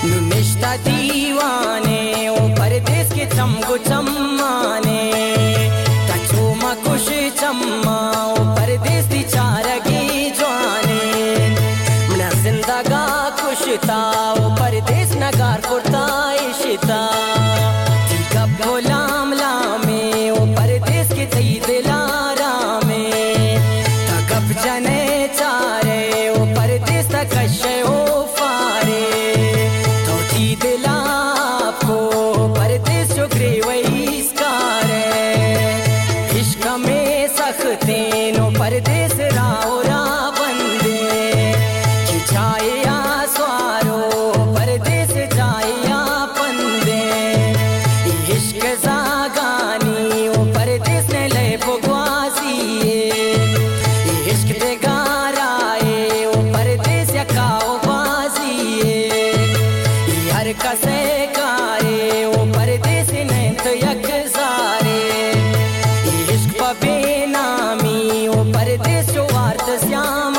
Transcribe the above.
निष्ठा दीवाने ओ परदेस के चमगो चम्माने कछो मकुश चम्मा ओ परदेस दी चारगी जवाने मना जिंदगा कुशता ओ परदेस नगार कुर्ता इशिता कब गुलाम लामे ओ परदेस के तई दिलारा में कब जने चारे ओ परदेस तक ओ फारे दिला को परदेस जो ग्रेवैस्कारे इश्क में सखते नो परदेस राव रा बंदे कि जाए या स्वारो परदेस जाए या पंदे इश्क जागानी ओ परदेस ने ले भगवासी इश्क दे गाराए ओ परदेस या काओ कसे कारे ओ परदेस ने तो यकजारे इश्क पबे नामी ओ परदेस जो वार्त श्याम